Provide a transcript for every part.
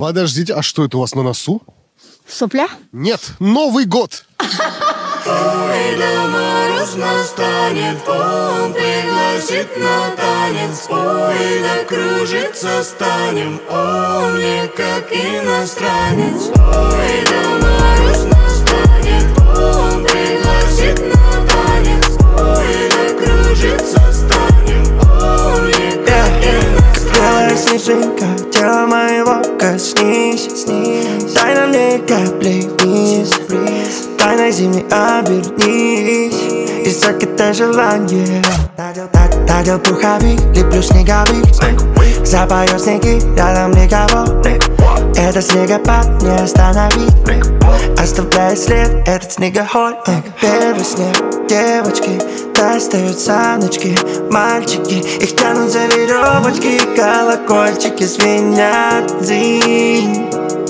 Подождите, а что это у вас на носу? Сопля? Нет, Новый год! Ой, да мороз настанет, он пригласит на танец. Ой, да кружиться станем, он не как иностранец. Ой, да мороз настанет, он пригласит на танец. Ой, да кружиться станем, он не как иностранец. Белая снежинка, тело моего коснись, дай на мне капли вниз, тайной зимней обернись, и закитай желание. Надел пуховик, леплю снеговик, запою снеги, рядом никого. Этот снегопад не остановить, оставляет след этот снегоход. Первый снег, девочки достают саночки, мальчики их тянут за веревочки, колокольчики звенят, дзинь.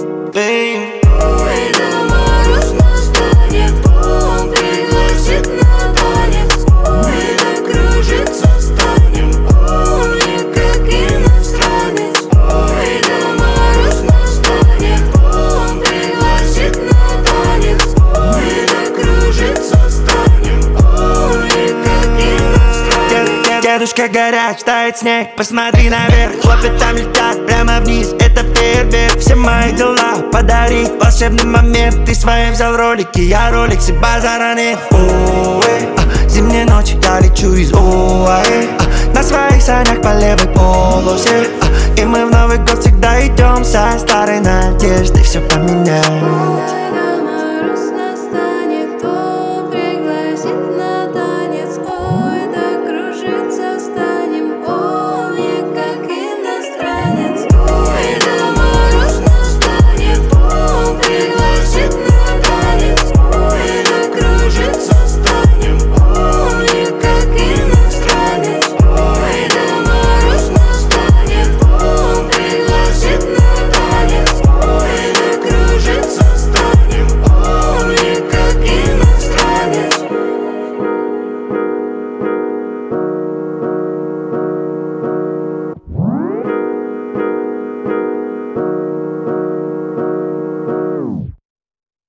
Ой, да мороз настанет, он пригласит на танец. Ой, да кружиться станем, он не как иностранец. Ой, да мороз настанет, он пригласит на танец. Ой, да кружиться станем, он не как иностранец. Дедушка горяч, тает снег, посмотри наверх, хлопья там летят прямо вниз, это фейерверк. Все мои дела подарить волшебный момент. Ты свои взял ролики, я роликсы, базара нет. Зимние ночи я лечу из ОАЭ, на своих санях по левой полосе, и мы в Новый год всегда идем со старой надеждой все поменять.